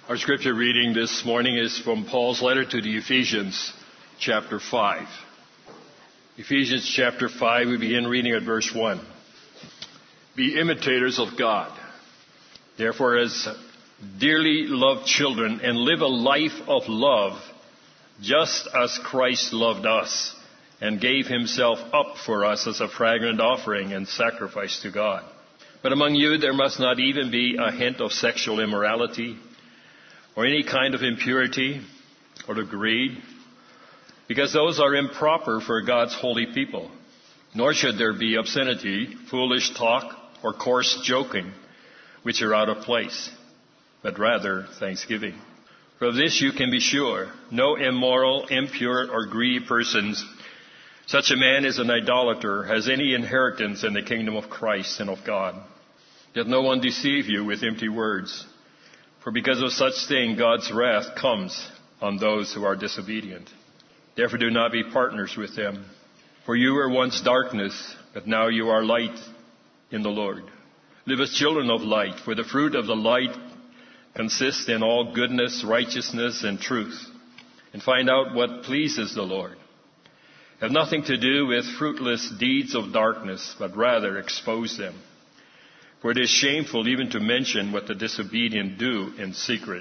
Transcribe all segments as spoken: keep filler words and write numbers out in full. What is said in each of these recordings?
Our scripture reading this morning is from Paul's letter to the Ephesians, chapter five. Ephesians chapter five, we begin reading at verse one. Be imitators of God, therefore as dearly loved children, and live a life of love, just as Christ loved us, and gave himself up for us as a fragrant offering and sacrifice to God. But among you there must not even be a hint of sexual immorality, or any kind of impurity, or of greed, because those are improper for God's holy people. Nor should there be obscenity, foolish talk, or coarse joking, which are out of place, but rather thanksgiving. For of this you can be sure, no immoral, impure, or greedy persons, such a man is an idolater, has any inheritance in the kingdom of Christ and of God. Let no one deceive you with empty words. For because of such thing, God's wrath comes on those who are disobedient. Therefore do not be partners with them. For you were once darkness, but now you are light in the Lord. Live as children of light, for the fruit of the light consists in all goodness, righteousness, and truth. And find out what pleases the Lord. Have nothing to do with fruitless deeds of darkness, but rather expose them. For it is shameful even to mention what the disobedient do in secret.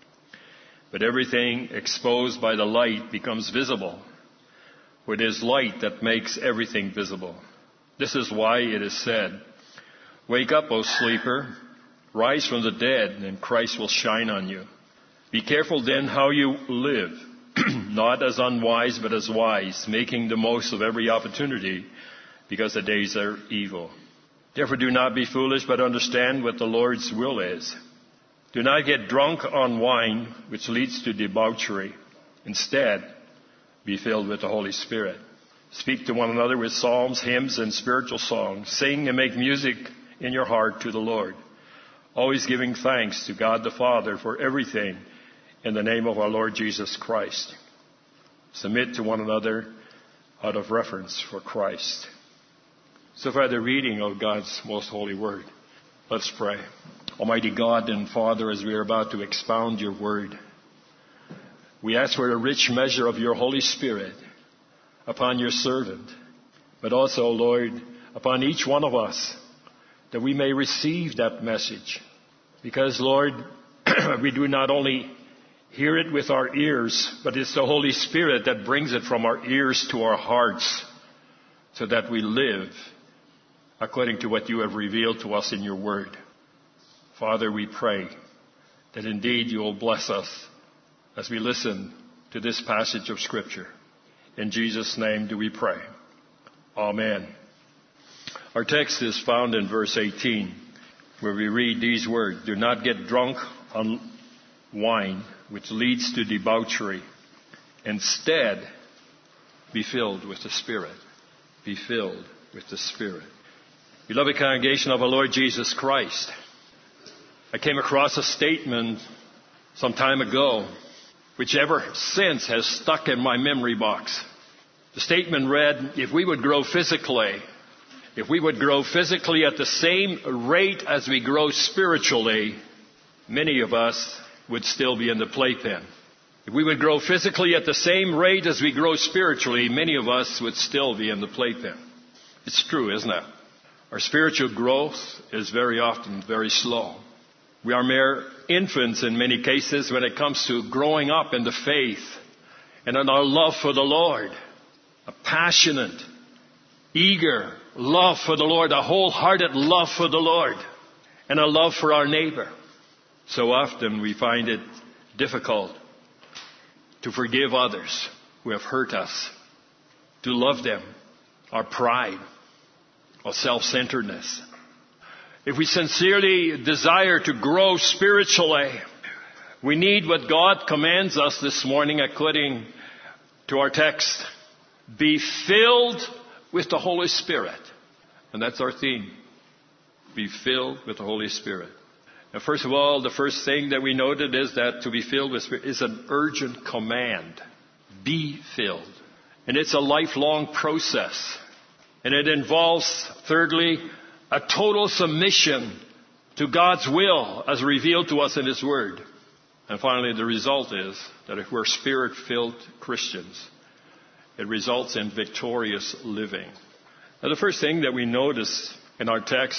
But everything exposed by the light becomes visible. For it is light that makes everything visible. This is why it is said, Wake up, O sleeper, rise from the dead, and Christ will shine on you. Be careful then how you live, not as unwise but as wise, making the most of every opportunity, because the days are evil. Therefore do not be foolish, but understand what the Lord's will is. Do not get drunk on wine, which leads to debauchery. Instead, be filled with the Holy Spirit. Speak to one another with psalms, hymns, and spiritual songs. Sing and make music in your heart to the Lord, always giving thanks to God the Father for everything in the name of our Lord Jesus Christ. Submit to one another out of reverence for Christ. So far, the reading of God's most holy word. Let's pray. Almighty God and Father, as we are about to expound your word, we ask for a rich measure of your Holy Spirit upon your servant, but also, Lord, upon each one of us, that we may receive that message. Because, Lord, we do not only hear it with our ears, but it's the Holy Spirit that brings it from our ears to our hearts, so that we live according to what you have revealed to us in your word. Father, we pray that indeed you will bless us as we listen to this passage of Scripture. In Jesus' name do we pray. Amen. Our text is found in verse eighteen, where we read these words, Do not get drunk on wine, which leads to debauchery. Instead, be filled with the Spirit. Be filled with the Spirit. Beloved congregation of our Lord Jesus Christ, I came across a statement some time ago, which ever since has stuck in my memory box. The statement read, if we would grow physically, if we would grow physically at the same rate as we grow spiritually, many of us would still be in the playpen. If we would grow physically at the same rate as we grow spiritually, many of us would still be in the playpen. It's true, isn't it? Our spiritual growth is very often very slow. We are mere infants in many cases when it comes to growing up in the faith and in our love for the Lord. A passionate, eager love for the Lord, a wholehearted love for the Lord, and a love for our neighbor. So often we find it difficult to forgive others who have hurt us, to love them, our pride, or self-centeredness. If we sincerely desire to grow spiritually, we need what God commands us this morning according to our text. Be filled with the Holy Spirit. And that's our theme. Be filled with the Holy Spirit. Now, first of all, the first thing that we noted is that to be filled with Spirit is an urgent command. Be filled. And it's a lifelong process. And it involves, thirdly, a total submission to God's will as revealed to us in His Word. And finally, the result is that if we're Spirit-filled Christians, it results in victorious living. Now, the first thing that we notice in our text,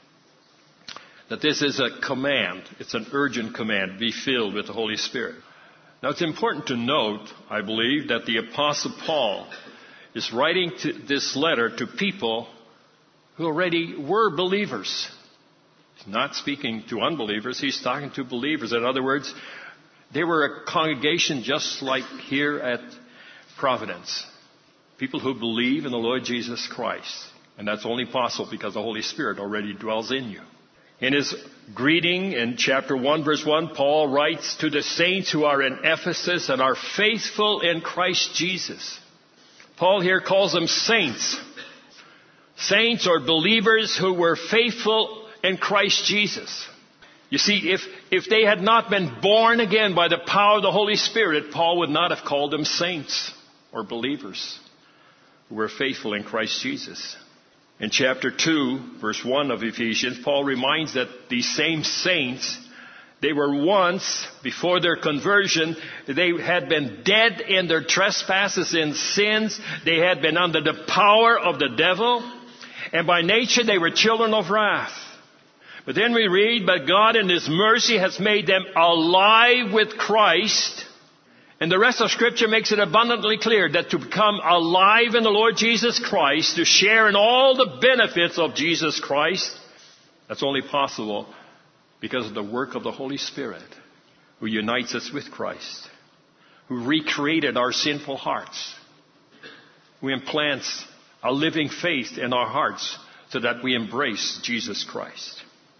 that this is a command. It's an urgent command. Be filled with the Holy Spirit. Now, it's important to note, I believe, that the Apostle Paul is writing to this letter to people who already were believers. He's not speaking to unbelievers. He's talking to believers. In other words, they were a congregation just like here at Providence. People who believe in the Lord Jesus Christ. And that's only possible because the Holy Spirit already dwells in you. In his greeting in chapter one, verse one, Paul writes to the saints who are in Ephesus and are faithful in Christ Jesus. Paul here calls them saints. Saints or believers who were faithful in Christ Jesus. You see, if, if they had not been born again by the power of the Holy Spirit, Paul would not have called them saints or believers who were faithful in Christ Jesus. In chapter two, verse one of Ephesians, Paul reminds that these same saints, they were once, before their conversion, they had been dead in their trespasses and sins. They had been under the power of the devil. And by nature, they were children of wrath. But then we read, but God in His mercy has made them alive with Christ. And the rest of Scripture makes it abundantly clear that to become alive in the Lord Jesus Christ, to share in all the benefits of Jesus Christ, that's only possible because of the work of the Holy Spirit, who unites us with Christ, who recreated our sinful hearts, who implants a living faith in our hearts so that we embrace Jesus Christ.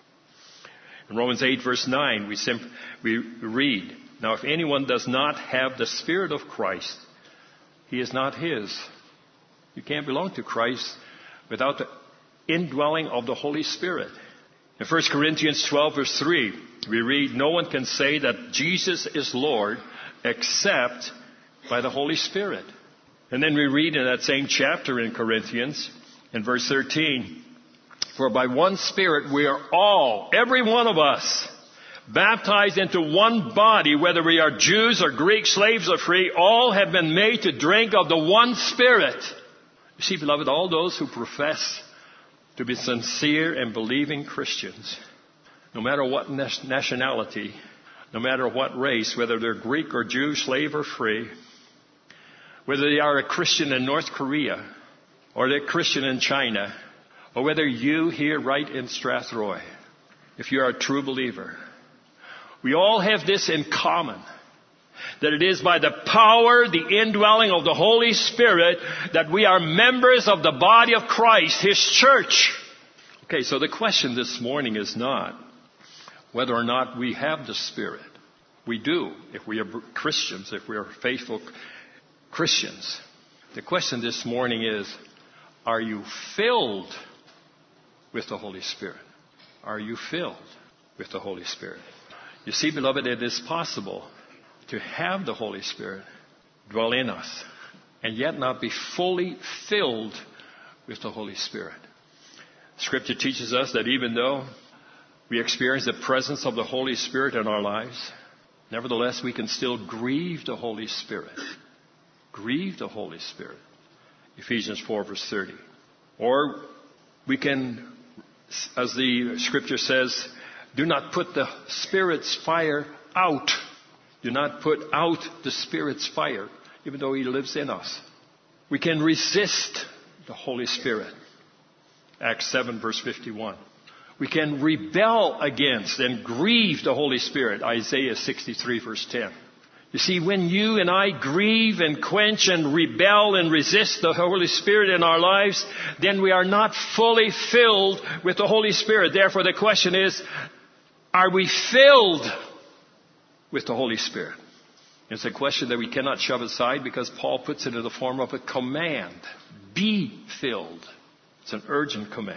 In Romans eight, verse nine, we, simp- we read, now if anyone does not have the Spirit of Christ, he is not his. You can't belong to Christ without the indwelling of the Holy Spirit. In First Corinthians twelve, verse three, we read, no one can say that Jesus is Lord except by the Holy Spirit. And then we read in that same chapter in Corinthians, in verse thirteen, for by one Spirit we are all, every one of us, baptized into one body, whether we are Jews or Greeks, slaves or free, all have been made to drink of the one Spirit. You see, beloved, all those who profess to be sincere and believing Christians, no matter what nationality, no matter what race, whether they're Greek or Jew, slave or free, whether they are a Christian in North Korea or they're a Christian in China, or whether you here right in Strathroy, if you're a true believer, we all have this in common, that it is by the power, the indwelling of the Holy Spirit, that we are members of the body of Christ, His church. Okay, so the question this morning is not whether or not we have the Spirit. We do, if we are Christians, if we are faithful Christians. The question this morning is, are you filled with the Holy Spirit? Are you filled with the Holy Spirit? You see, beloved, it is possible to have the Holy Spirit dwell in us and yet not be fully filled with the Holy Spirit. Scripture teaches us that even though we experience the presence of the Holy Spirit in our lives, nevertheless we can still grieve the Holy Spirit. Grieve the Holy Spirit. Ephesians four, verse thirty. Or we can, as the Scripture says, do not put the Spirit's fire out. Do not put out the Spirit's fire, even though He lives in us. We can resist the Holy Spirit. Acts seven, verse fifty-one. We can rebel against and grieve the Holy Spirit. Isaiah sixty-three, verse ten. You see, when you and I grieve and quench and rebel and resist the Holy Spirit in our lives, then we are not fully filled with the Holy Spirit. Therefore, the question is, are we filled with the Holy Spirit? It's a question that we cannot shove aside because Paul puts it in the form of a command. Be filled. It's an urgent command.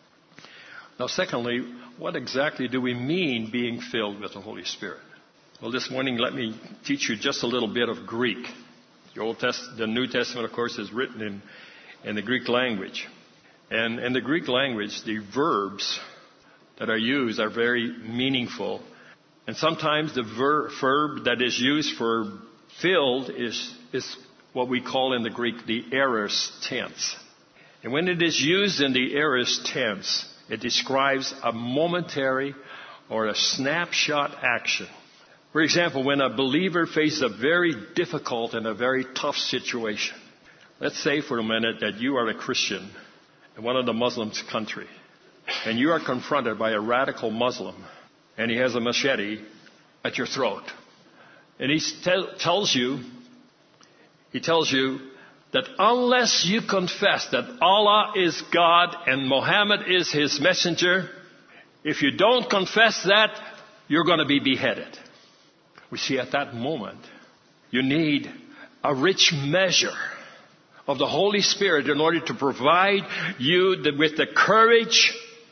Now, secondly, what exactly do we mean being filled with the Holy Spirit? Well, this morning, let me teach you just a little bit of Greek. The Old Test- the New Testament, of course, is written in, in the Greek language. And in the Greek language, the verbs that are used are very meaningful And sometimes the ver- verb that is used for filled is, is what we call in the Greek the aorist tense. And when it is used in the aorist tense, it describes a momentary or a snapshot action. For example, when a believer faces a very difficult and a very tough situation. Let's say for a minute that you are a Christian in one of the Muslims' country, and you are confronted by a radical Muslim, and he has a machete at your throat. And he t- tells you, he tells you that unless you confess that Allah is God and Muhammad is his messenger, if you don't confess that, you're going to be beheaded. We see at that moment, you need a rich measure of the Holy Spirit in order to provide you the, with the courage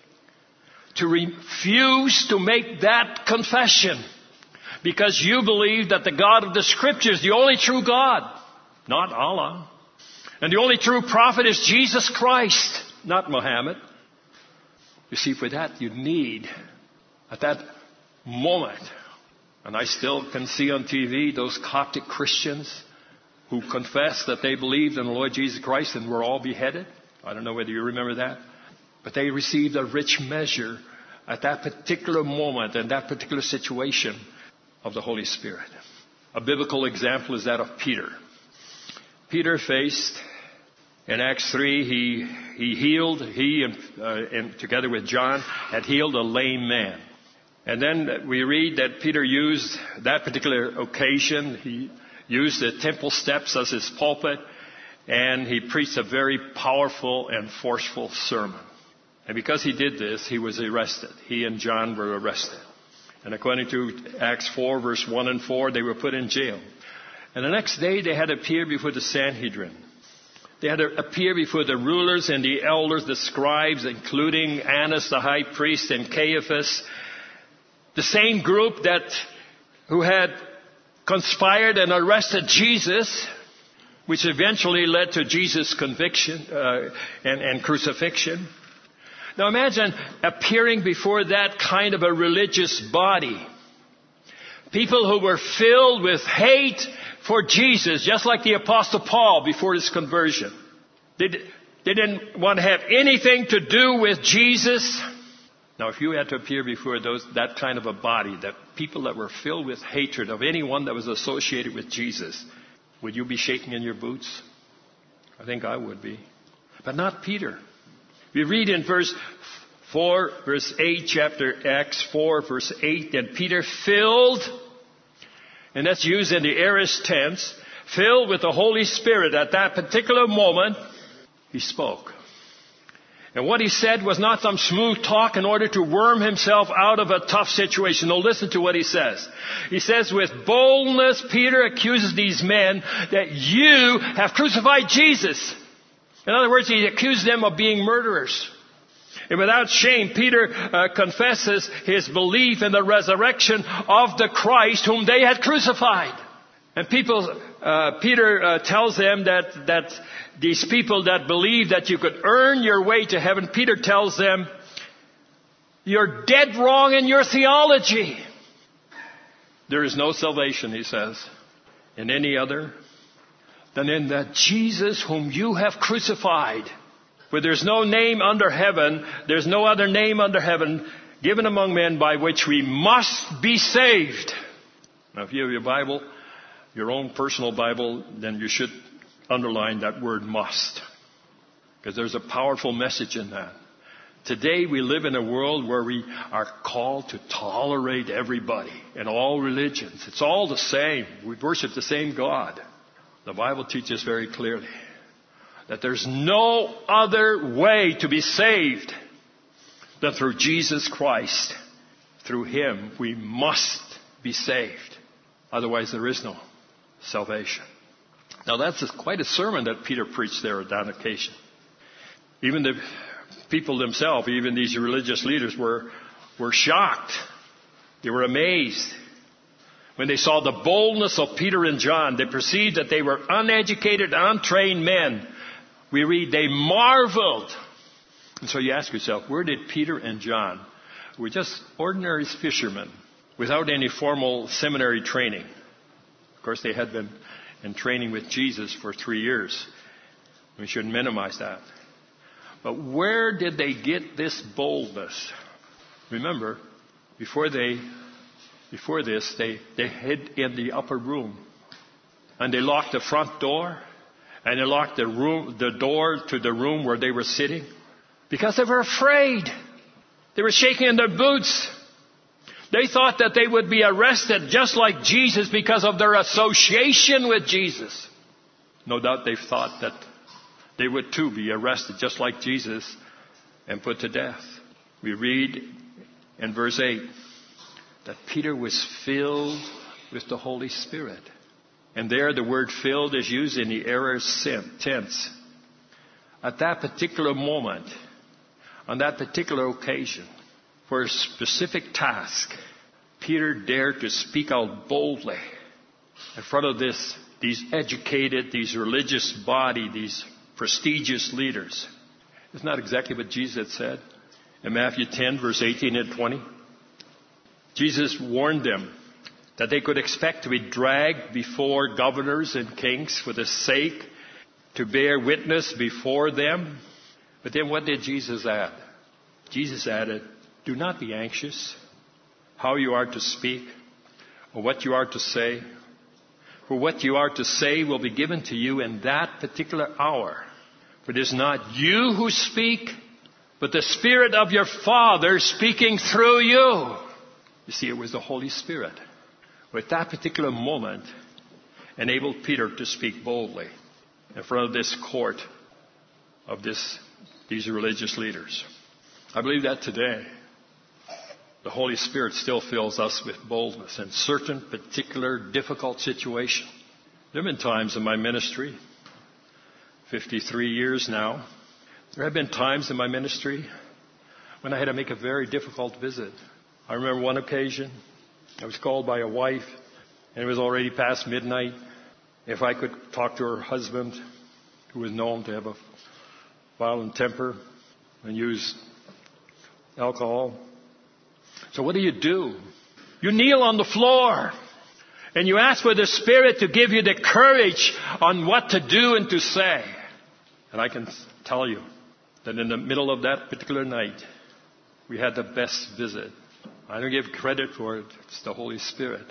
to refuse to make that confession. Because you believe that the God of the Scripture is the only true God, not Allah. And the only true prophet is Jesus Christ, not Muhammad. You see, for that you need, at that moment, and I still can see on T V those Coptic Christians who confessed that they believed in the Lord Jesus Christ and were all beheaded. I don't know whether you remember that. But they received a rich measure at that particular moment and that particular situation of the Holy Spirit. A biblical example is that of Peter. Peter faced, in Acts three, he, he healed, he and, uh, and together with John had healed a lame man. And then we read that Peter used that particular occasion, he used the temple steps as his pulpit, and he preached a very powerful and forceful sermon. And because he did this, he was arrested. He and John were arrested. And according to Acts four, verse one and four, they were put in jail. And the next day they had to appear before the Sanhedrin. They had to appear before the rulers and the elders, the scribes, including Annas the high priest and Caiaphas, the same group that who had conspired and arrested Jesus, which eventually led to Jesus' conviction uh, and, and crucifixion. Now imagine appearing before that kind of a religious body. People who were filled with hate for Jesus, just like the Apostle Paul before his conversion. They, they didn't want to have anything to do with Jesus. Now if you had to appear before those, that kind of a body, that people that were filled with hatred of anyone that was associated with Jesus, would you be shaking in your boots? I think I would be. But not Peter. We read in verse four, verse eight, chapter Acts four, verse eight, that Peter filled, and that's used in the aorist tense, filled with the Holy Spirit at that particular moment, he spoke. And what he said was not some smooth talk in order to worm himself out of a tough situation. No, listen to what he says. He says, with boldness, Peter accuses these men that you have crucified Jesus. In other words, he accused them of being murderers. And without shame, Peter uh, confesses his belief in the resurrection of the Christ whom they had crucified. And people, uh, Peter uh, tells them that, that these people that believe that you could earn your way to heaven, Peter tells them, you're dead wrong in your theology. There is no salvation, he says, in any other than in that Jesus whom you have crucified. For there's no name under heaven, there's no other name under heaven given among men by which we must be saved. Now if you have your Bible, your own personal Bible, then you should underline that word must. Because there's a powerful message in that. Today we live in a world where we are called to tolerate everybody and all religions. It's all the same. We worship the same God. The Bible teaches very clearly that there's no other way to be saved than through Jesus Christ. Through Him we must be saved. Otherwise there is no salvation. Now that's quite a sermon that Peter preached there on that occasion. Even the people themselves, even these religious leaders were, were shocked. They were amazed. When they saw the boldness of Peter and John, they perceived that they were uneducated, untrained men. We read, they marveled. And so you ask yourself, where did Peter and John, who were just ordinary fishermen, without any formal seminary training. Of course, they had been in training with Jesus for three years. We shouldn't minimize that. But where did they get this boldness? Remember, before they, before this, they, they hid in the upper room. And they locked the front door. And they locked the room, the door to the room where they were sitting. Because they were afraid. They were shaking in their boots. They thought that they would be arrested just like Jesus because of their association with Jesus. No doubt they thought that they would too be arrested just like Jesus and put to death. We read in verse eight that Peter was filled with the Holy Spirit. And there the word filled is used in the aorist tense. At that particular moment, on that particular occasion, for a specific task, Peter dared to speak out boldly in front of this, these educated, these religious body, these prestigious leaders. Isn't that exactly what Jesus had said in Matthew ten, verse eighteen and twenty? Jesus warned them that they could expect to be dragged before governors and kings for the sake to bear witness before them. But then what did Jesus add? Jesus added, do not be anxious how you are to speak or what you are to say. For what you are to say will be given to you in that particular hour. For it is not you who speak, but the Spirit of your Father speaking through you. You see, it was the Holy Spirit who at that particular moment enabled Peter to speak boldly in front of this court of this, these religious leaders. I believe that today the Holy Spirit still fills us with boldness in certain particular difficult situations. There have been times in my ministry, fifty-three years now, there have been times in my ministry when I had to make a very difficult visit. I remember one occasion, I was called by a wife, and it was already past midnight. If I could talk to her husband, who was known to have a violent temper and use alcohol. So what do you do? You kneel on the floor and you ask for the Spirit to give you the courage on what to do and to say. And I can tell you that in the middle of that particular night, we had the best visit. I don't give credit for it. It's the Holy Spirit.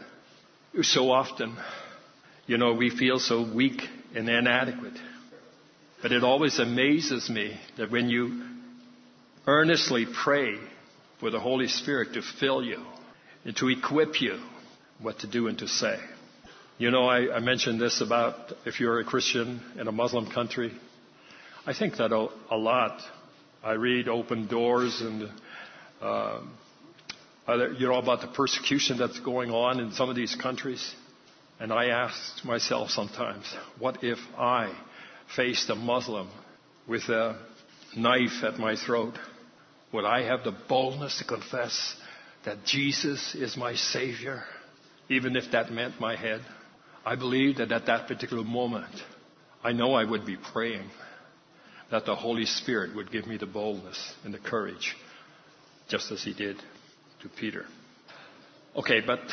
So often, you know, we feel so weak and inadequate. But it always amazes me that when you earnestly pray for the Holy Spirit to fill you and to equip you what to do and to say. You know, I, I mentioned this about if you're a Christian in a Muslim country. I think that a, a lot. I read Open Doors and, uh, other, you know, about the persecution that's going on in some of these countries. And I ask myself sometimes, what if I faced a Muslim with a knife at my throat? Would I have the boldness to confess that Jesus is my Savior, even if that meant my head? I believe that at that particular moment, I know I would be praying that the Holy Spirit would give me the boldness and the courage, just as He did to Peter. Okay, but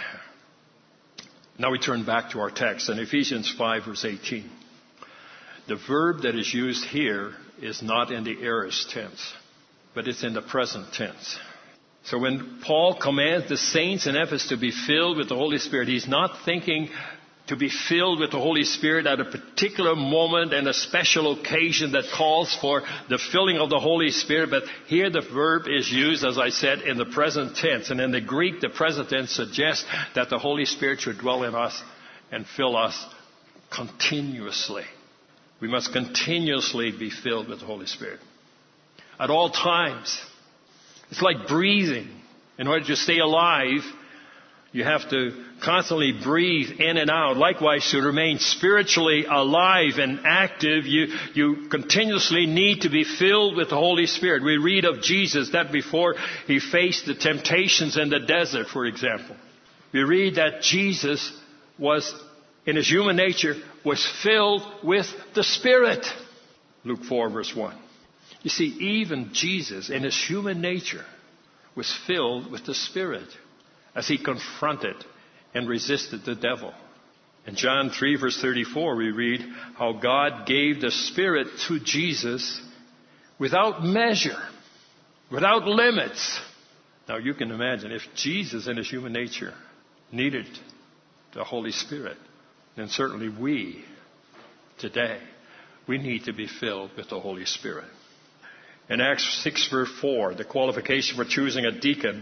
now we turn back to our text in Ephesians five, verse eighteen. The verb that is used here is not in the aorist tense, but it's in the present tense. So when Paul commands the saints in Ephesus to be filled with the Holy Spirit, he's not thinking to be filled with the Holy Spirit at a particular moment and a special occasion that calls for the filling of the Holy Spirit. But here the verb is used, as I said, in the present tense. And in the Greek, the present tense suggests that the Holy Spirit should dwell in us and fill us continuously. We must continuously be filled with the Holy Spirit. At all times. It's like breathing. In order to stay alive, you have to constantly breathe in and out. Likewise, to remain spiritually alive and active, you, you continuously need to be filled with the Holy Spirit. We read of Jesus that before He faced the temptations in the desert, for example. We read that Jesus was, in His human nature, was filled with the Spirit. Luke four, verse one. You see, even Jesus, in His human nature, was filled with the Spirit. as he confronted and resisted the devil. In John three, verse thirty-four, we read how God gave the Spirit to Jesus without measure, without limits. Now you can imagine if Jesus in his human nature needed the Holy Spirit, then certainly we today, we need to be filled with the Holy Spirit. In Acts six, verse four, the qualification for choosing a deacon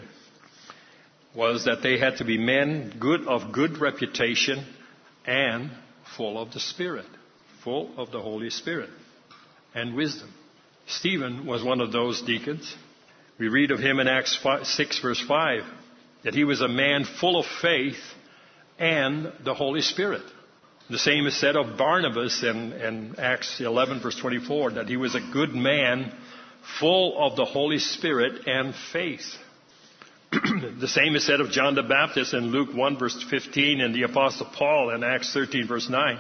was that they had to be men good of good reputation and full of the Spirit, full of the Holy Spirit and wisdom. Stephen was one of those deacons. We read of him in Acts six, verse five, that he was a man full of faith and the Holy Spirit. The same is said of Barnabas in, in Acts eleven, verse twenty-four, that he was a good man full of the Holy Spirit and faith. The same is said of John the Baptist in Luke one, verse fifteen, and the Apostle Paul in Acts thirteen, verse nine.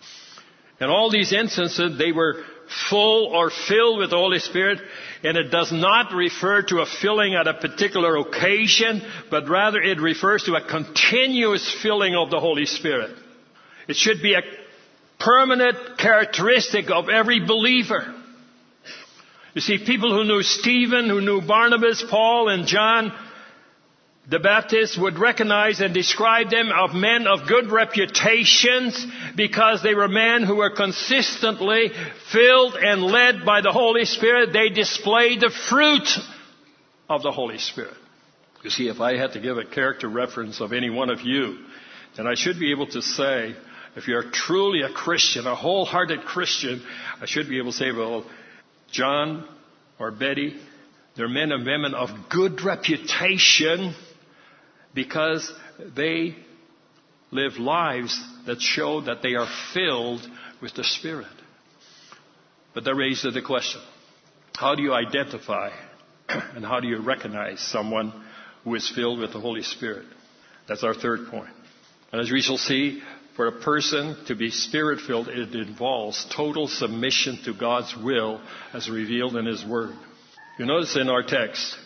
In all these instances, they were full or filled with the Holy Spirit, and it does not refer to a filling at a particular occasion, but rather it refers to a continuous filling of the Holy Spirit. It should be a permanent characteristic of every believer. You see, people who knew Stephen, who knew Barnabas, Paul, and John the Baptist would recognize and describe them of men of good reputations because they were men who were consistently filled and led by the Holy Spirit. They displayed the fruit of the Holy Spirit. You see, if I had to give a character reference of any one of you, then I should be able to say, if you're truly a Christian, a wholehearted Christian, I should be able to say, well, John or Betty, they're men and women of good reputation because they live lives that show that they are filled with the Spirit. But that raises the question, how do you identify and how do you recognize someone who is filled with the Holy Spirit? That's our third point. And as we shall see, for a person to be Spirit-filled, it involves total submission to God's will as revealed in His Word. You notice in our text,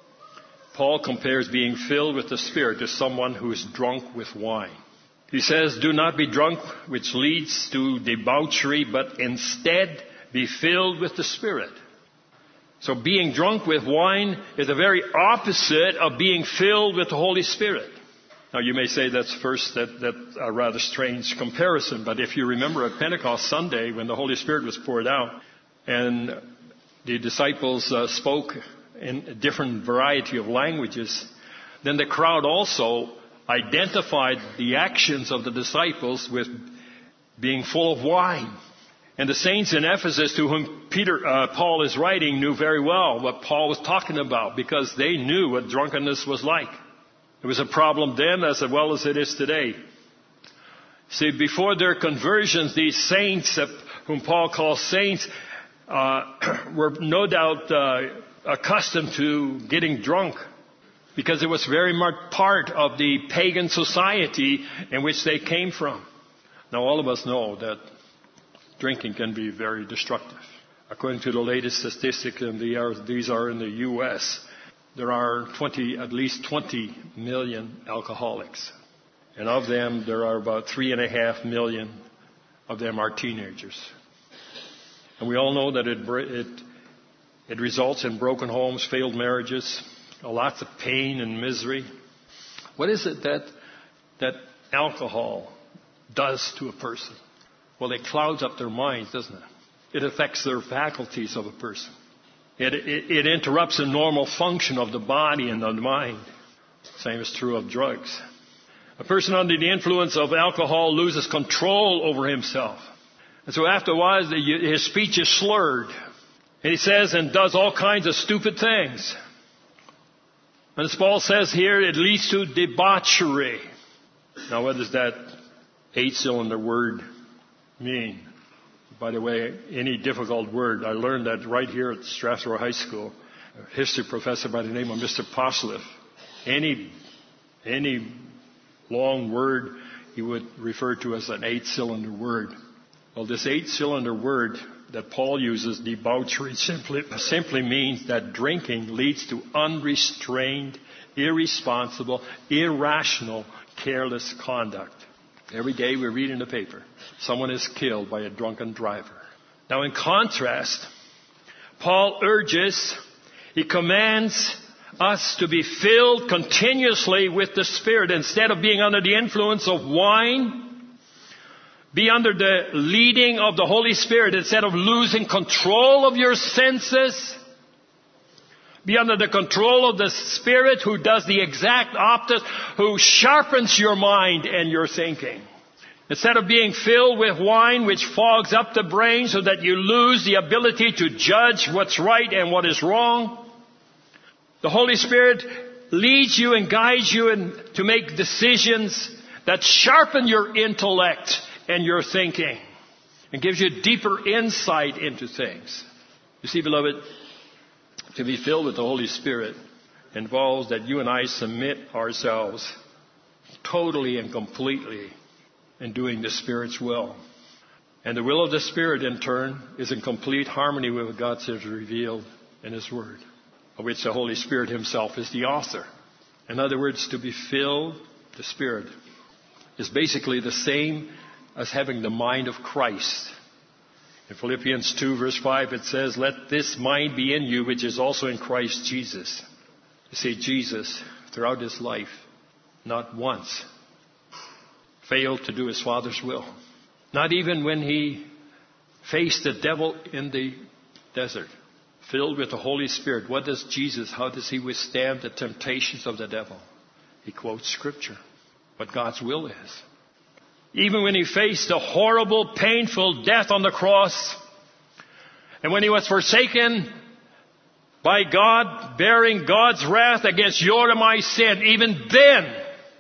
Paul compares being filled with the Spirit to someone who is drunk with wine. He says, do not be drunk, which leads to debauchery, but instead be filled with the Spirit. So being drunk with wine is the very opposite of being filled with the Holy Spirit. Now you may say that's first that that's a rather strange comparison, but if you remember at Pentecost Sunday when the Holy Spirit was poured out and the disciples uh, spoke in a different variety of languages, then the crowd also identified the actions of the disciples with being full of wine. And the saints in Ephesus, to whom Peter, uh, Paul is writing, knew very well what Paul was talking about because they knew what drunkenness was like. It was a problem then as well as it is today. See, before their conversions, these saints, uh, whom Paul calls saints, uh, were no doubt uh, accustomed to getting drunk because it was very much part of the pagan society in which they came from. Now, all of us know that drinking can be very destructive. According to the latest statistics, and they are, these are in the U S, there are twenty, at least twenty million alcoholics. And of them, there are about three and a half million of them are teenagers. And we all know that it, it, it results in broken homes, failed marriages, lots of pain and misery. What is it that, that alcohol does to a person? Well, it clouds up their minds, doesn't it? It affects their faculties of a person. It, it, it interrupts the normal function of the body and the mind. Same is true of drugs. A person under the influence of alcohol loses control over himself. And so after a while, his speech is slurred. And he says and does all kinds of stupid things. And as Paul says here, it leads to debauchery. Now, what does that eight-cylinder word mean? By the way, any difficult word, I learned that right here at Strasbourg High School. A history professor by the name of Mister Poslev. Any, any long word he would refer to as an eight-cylinder word. Well, this eight-cylinder word that Paul uses, debauchery, simply, simply means that drinking leads to unrestrained, irresponsible, irrational, careless conduct. Every day we read in the paper, someone is killed by a drunken driver. Now in contrast, Paul urges, he commands us to be filled continuously with the Spirit. Instead of being under the influence of wine, be under the leading of the Holy Spirit. Instead of losing control of your senses, be under the control of the Spirit, who does the exact opposite, who sharpens your mind and your thinking. Instead of being filled with wine which fogs up the brain so that you lose the ability to judge what's right and what is wrong, the Holy Spirit leads you and guides you in, to make decisions that sharpen your intellect and your thinking and gives you deeper insight into things. You see, beloved, to be filled with the Holy Spirit involves that you and I submit ourselves totally and completely in doing the Spirit's will. And the will of the Spirit, in turn, is in complete harmony with what God has revealed in His Word, of which the Holy Spirit Himself is the author. In other words, to be filled with the Spirit is basically the same as having the mind of Christ. In Philippians two, verse five, it says, "Let this mind be in you, which is also in Christ Jesus." You see, Jesus, throughout His life, not once failed to do His Father's will. Not even when He faced the devil in the desert, filled with the Holy Spirit. What does Jesus, how does He withstand the temptations of the devil? He quotes Scripture, what God's will is. Even when He faced the horrible, painful death on the cross, and when He was forsaken by God, bearing God's wrath against your and my sin, even then,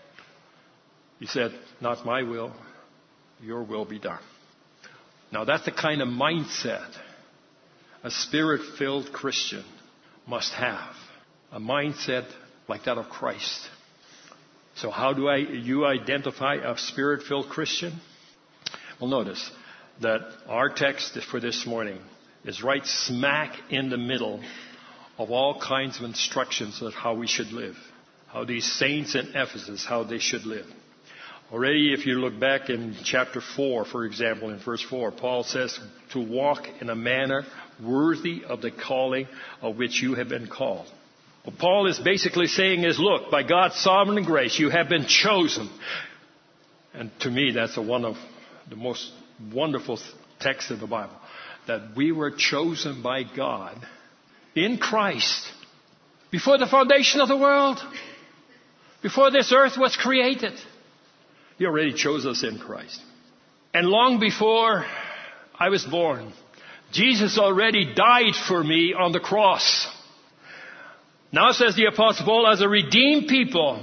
He said, "Not my will, your will be done." Now that's the kind of mindset a Spirit-filled Christian must have. A mindset like that of Christ. So how do I, you identify a Spirit-filled Christian? Well, notice that our text for this morning is right smack in the middle of all kinds of instructions of how we should live. How these saints in Ephesus, how they should live. Already, if you look back in chapter four, for example, in verse four, Paul says to walk in a manner worthy of the calling of which you have been called. What Paul is basically saying is, look, by God's sovereign grace, you have been chosen. And to me, that's a one of the most wonderful texts in the Bible. That we were chosen by God in Christ before the foundation of the world, before this earth was created. He already chose us in Christ. And long before I was born, Jesus already died for me on the cross. Now, says the Apostle Paul, as a redeemed people,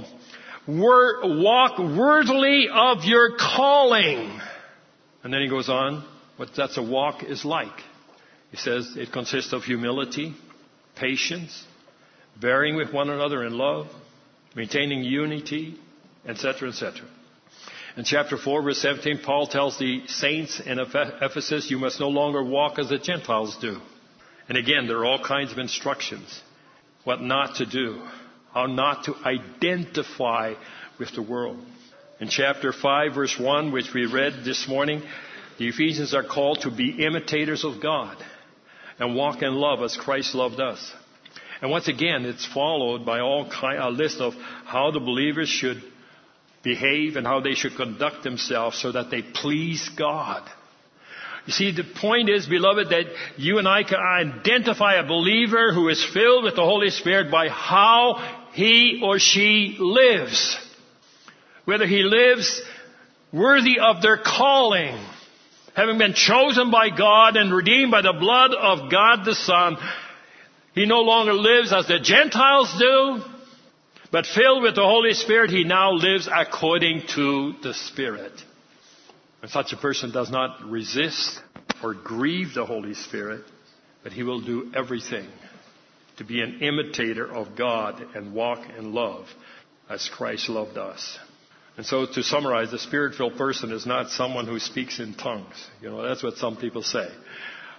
walk worthily of your calling. And then he goes on, what that's a walk is like. He says it consists of humility, patience, bearing with one another in love, maintaining unity, et cetera, et cetera. In chapter four, verse seventeen, Paul tells the saints in Ephesus, you must no longer walk as the Gentiles do. And again, there are all kinds of instructions. What not to do. How not to identify with the world. In chapter five, verse one, which we read this morning, the Ephesians are called to be imitators of God and walk in love as Christ loved us. And once again, it's followed by all kind, a list of how the believers should behave and how they should conduct themselves so that they please God. You see, the point is, beloved, that you and I can identify a believer who is filled with the Holy Spirit by how he or she lives. Whether he lives worthy of their calling, having been chosen by God and redeemed by the blood of God the Son. He no longer lives as the Gentiles do, but filled with the Holy Spirit, he now lives according to the Spirit. And such a person does not resist or grieve the Holy Spirit, but he will do everything to be an imitator of God and walk in love as Christ loved us. And so to summarize, the Spirit-filled person is not someone who speaks in tongues. You know, that's what some people say.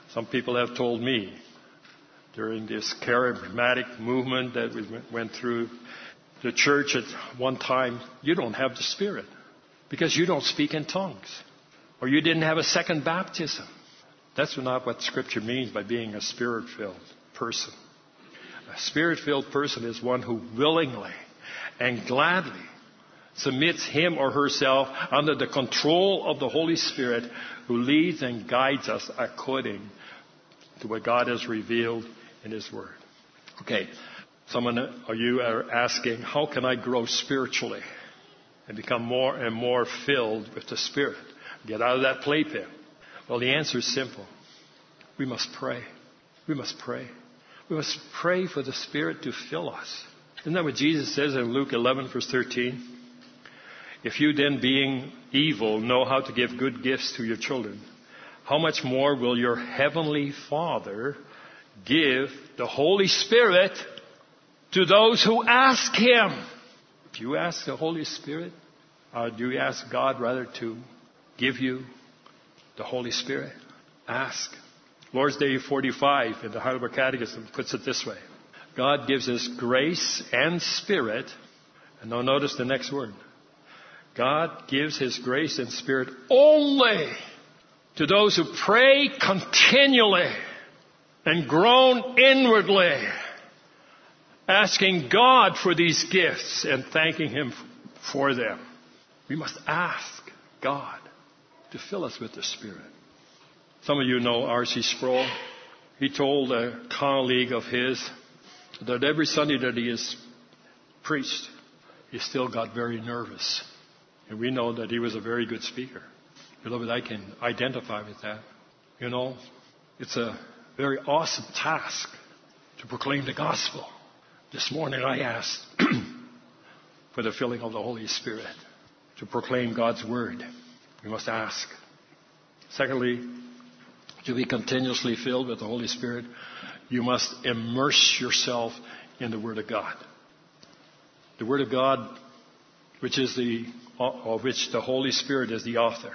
Some people have told me during this charismatic movement that we went through the church at one time, you don't have the Spirit because you don't speak in tongues, or you didn't have a second baptism. That's not what Scripture means by being a Spirit-filled person. A Spirit-filled person is one who willingly and gladly submits him or herself under the control of the Holy Spirit, who leads and guides us according to what God has revealed in His Word. Okay, some of you are asking, how can I grow spiritually and become more and more filled with the Spirit? Get out of that playpen. Well, the answer is simple. We must pray. We must pray. We must pray for the Spirit to fill us. Isn't that what Jesus says in Luke eleven, verse thirteen? If you then, being evil, know how to give good gifts to your children, how much more will your heavenly Father give the Holy Spirit to those who ask Him? Do you ask the Holy Spirit? Or do you ask God rather to give you the Holy Spirit? Ask. Lord's Day forty-five in the Heidelberg Catechism puts it this way. God gives us grace and Spirit. And now notice the next word. God gives His grace and Spirit only to those who pray continually and groan inwardly, asking God for these gifts and thanking Him for them. We must ask God to fill us with the Spirit. Some of you know R C Sproul. He told a colleague of his that every Sunday that he has preached, he still got very nervous. And we know that he was a very good speaker. Beloved, I can identify with that. You know, it's a very awesome task to proclaim the gospel. This morning I asked for the filling of the Holy Spirit to proclaim God's word. We must ask. Secondly, to be continuously filled with the Holy Spirit, you must immerse yourself in the Word of God. The Word of God, which is the of which the Holy Spirit is the author.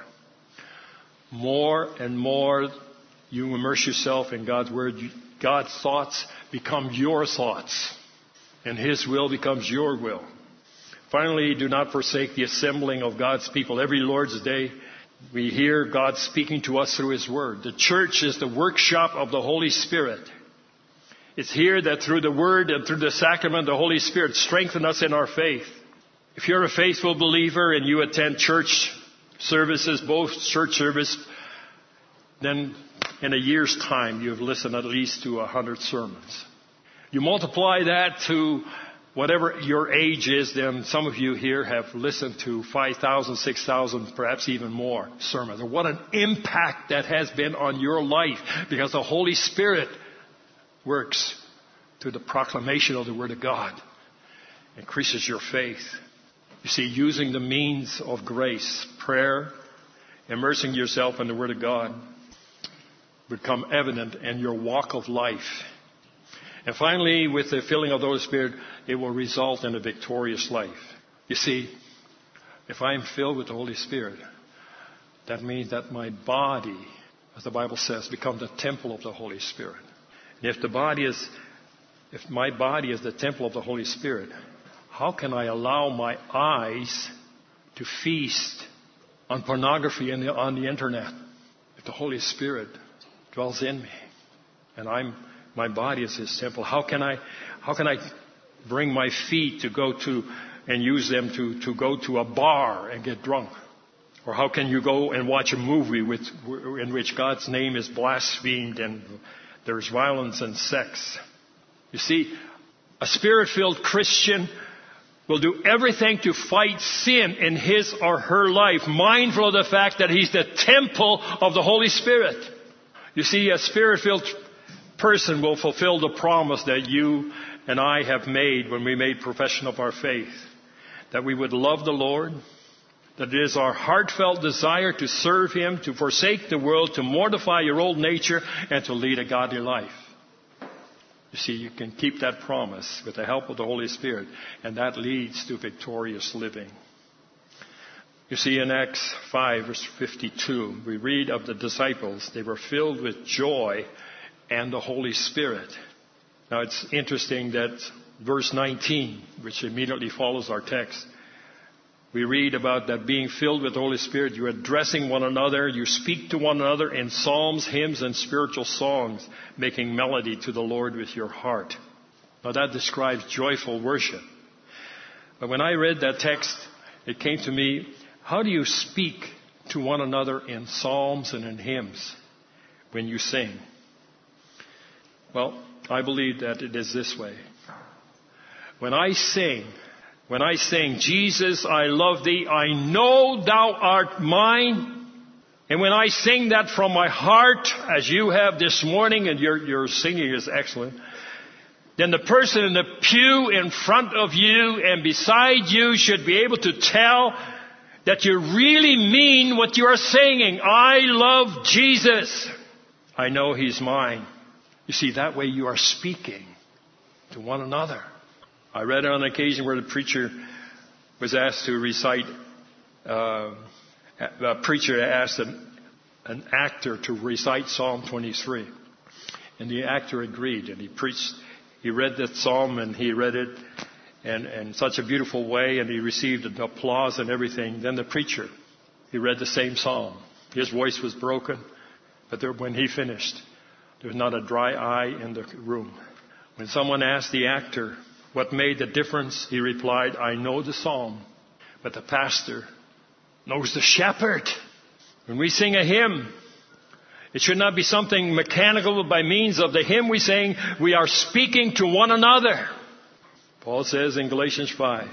More and more you immerse yourself in God's Word, God's thoughts become your thoughts, and His will becomes your will. Finally, do not forsake the assembling of God's people. Every Lord's Day, we hear God speaking to us through His Word. The church is the workshop of the Holy Spirit. It's here that through the Word and through the sacrament, the Holy Spirit strengthens us in our faith. If you're a faithful believer and you attend church services, both church service, then in a year's time you've listened at least to a hundred sermons. You multiply that to whatever your age is, then some of you here have listened to five thousand, six thousand, perhaps even more sermons. And what an impact that has been on your life, because the Holy Spirit works through the proclamation of the Word of God. Increases your faith. You see, using the means of grace, prayer, immersing yourself in the Word of God, become evident in your walk of life. And finally, with the filling of the Holy Spirit, it will result in a victorious life. You see, if I am filled with the Holy Spirit, that means that my body, as the Bible says, becomes the temple of the Holy Spirit. And if the body is, if my body is the temple of the Holy Spirit, how can I allow my eyes to feast on pornography and on the internet if the Holy Spirit dwells in me and I'm my body is His temple? How can I how can I bring my feet to go to and use them to, to go to a bar and get drunk? Or how can you go and watch a movie with, in which God's name is blasphemed and there's violence and sex? You see, a Spirit-filled Christian will do everything to fight sin in his or her life, mindful of the fact that he's the temple of the Holy Spirit. You see, a Spirit-filled person will fulfill the promise that you and I have made when we made profession of our faith, that we would love the Lord, that it is our heartfelt desire to serve Him, to forsake the world, to mortify your old nature, and to lead a godly life. You see, you can keep that promise with the help of the Holy Spirit, and that leads to victorious living. You see, in Acts five, verse fifty-two, we read of the disciples. They were filled with joy and the Holy Spirit. Now, it's interesting that verse nineteen, which immediately follows our text, we read about that being filled with the Holy Spirit. You're addressing one another. You speak to one another in psalms, hymns, and spiritual songs, making melody to the Lord with your heart. Now, that describes joyful worship. But when I read that text, it came to me, how do you speak to one another in psalms and in hymns when you sing? Well, I believe that it is this way. When I sing, when I sing, Jesus, I love thee, I know thou art mine. And when I sing that from my heart, as you have this morning, and your, your singing is excellent, then the person in the pew in front of you and beside you should be able to tell that you really mean what you are singing. I love Jesus. I know He's mine. You see, that way you are speaking to one another. I read on an occasion where the preacher was asked to recite, uh, a preacher asked an, an actor to recite Psalm twenty-three. And the actor agreed, and he preached, he read that psalm, and he read it in, in such a beautiful way, and he received an applause and everything. Then the preacher, he read the same psalm. His voice was broken, but there, when he finished, there was not a dry eye in the room. When someone asked the actor what made the difference, he replied, I know the psalm, but the pastor knows the shepherd. When we sing a hymn, it should not be something mechanical by means of the hymn we sing. We are speaking to one another. Paul says in Galatians five,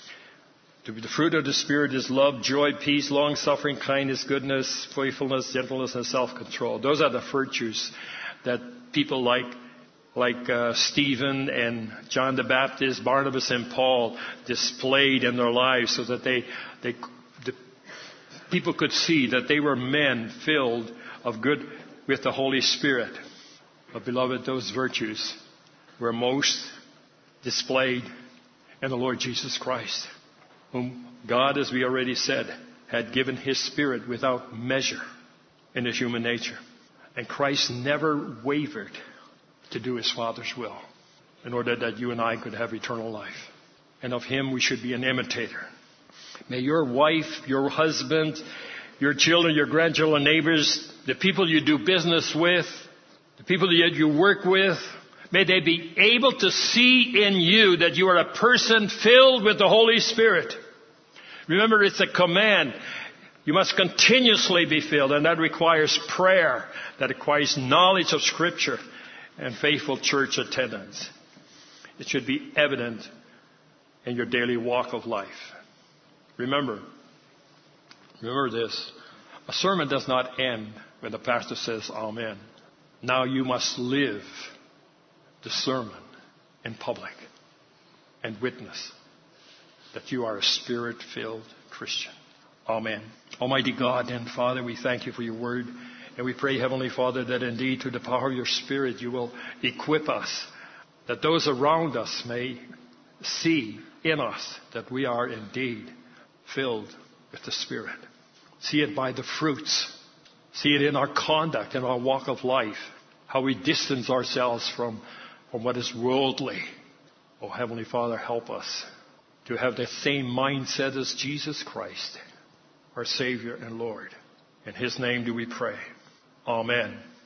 to be the fruit of the Spirit is love, joy, peace, long-suffering, kindness, goodness, faithfulness, gentleness, and self-control. Those are the virtues that people like like uh, Stephen and John the Baptist, Barnabas and Paul displayed in their lives, so that they, they, the people could see that they were men filled of good with the Holy Spirit. But beloved, those virtues were most displayed in the Lord Jesus Christ, whom God, as we already said, had given His Spirit without measure in His human nature. And Christ never wavered to do His Father's will in order that you and I could have eternal life. And of Him we should be an imitator. May your wife, your husband, your children, your grandchildren, neighbors, the people you do business with, the people that you work with, may they be able to see in you that you are a person filled with the Holy Spirit. Remember, it's a command. You must continuously be filled, and that requires prayer. That requires knowledge of Scripture and faithful church attendance. It should be evident in your daily walk of life. Remember, remember this. A sermon does not end when the pastor says amen. Now you must live the sermon in public and witness that you are a Spirit-filled Christian. Amen. Almighty God and Father, we thank you for your word. And we pray, Heavenly Father, that indeed through the power of your Spirit you will equip us, that those around us may see in us that we are indeed filled with the Spirit. See it by the fruits. See it in our conduct, in our walk of life, how we distance ourselves from, from what is worldly. Oh, Heavenly Father, help us to have the same mindset as Jesus Christ, our Savior and Lord. In His name do we pray. Amen.